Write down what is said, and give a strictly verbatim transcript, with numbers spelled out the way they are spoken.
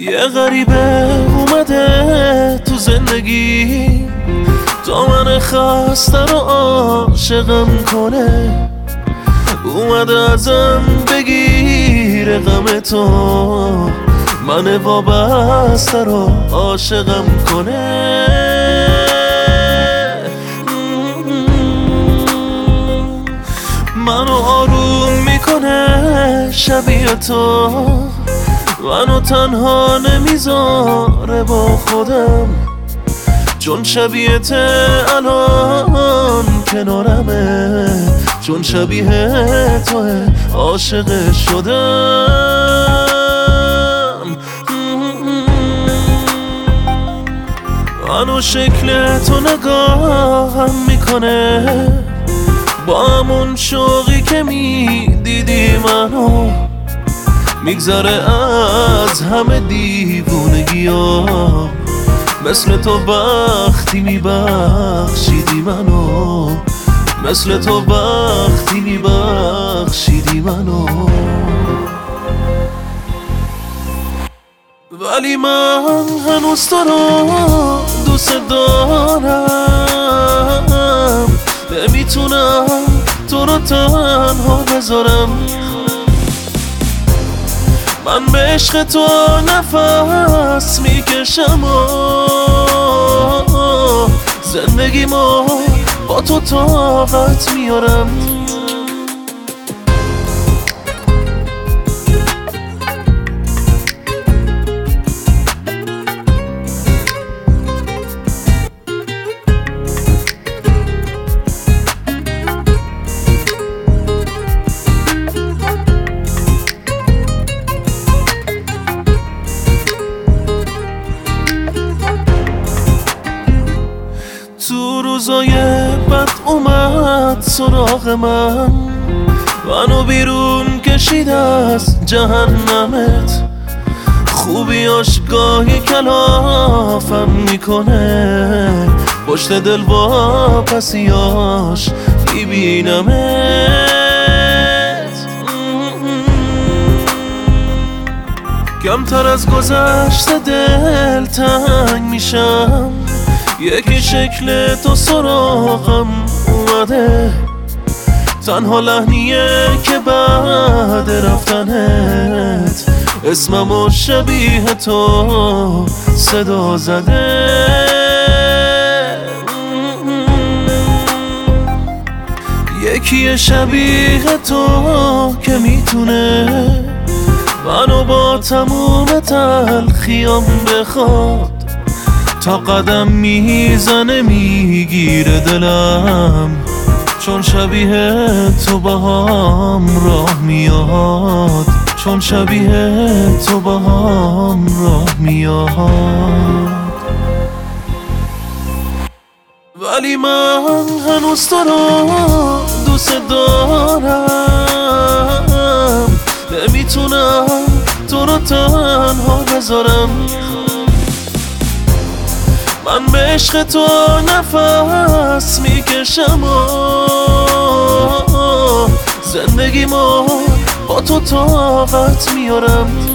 یه غریبه اومده تو زندگی، تا من خسته رو عاشقم کنه. اومده ازم بگیره غم تو، من وابسته رو عاشقم کنه. منو آروم میکنه شبیه تو، منو تنها نمیذاره با خودم، چون شبیه ته الان کنارمه، چون شبیه توه عاشق شدم. منو شکل تو نگاهم میکنه، با همون شوقی که میدیدی منو، میگذره از همه دیوونگی ها. مثل تو وقتی میبخشیدی منو، مثل تو وقتی میبخشیدی منو. ولی من هنوز تو رو دوست دارم، نمیتونم تو رو تنها بذارم. من به عشق تو نفس میکشم و زندگیمو با تو طاقت میارم. تو روزای بد اومد سراغ من، منو بیرون کشید از جهنمت. خوبیاش گاهی کلافم میکنه، پشت دل با پسیاش میبینمت. کمتر از گذشته دل تنگ میشم، یکی شکل تو سراغم اومده. تنها لحنیه که بعد رفتنت اسممو شبیه تو صدا زده. یکی شبیه تو که میتونه منو با تموم تلخیام بخواد، تا قدم میزنه میگیره دلم، چون شبیه تو با هم راه میاد، چون شبیه تو با هم راه میاد. ولی من هنوز تو رو دوست دارم، نمیتونم تو رو تنها بذارم. من به عشق تو نفس میکشم و زندگیمو با تو طاقت میارم.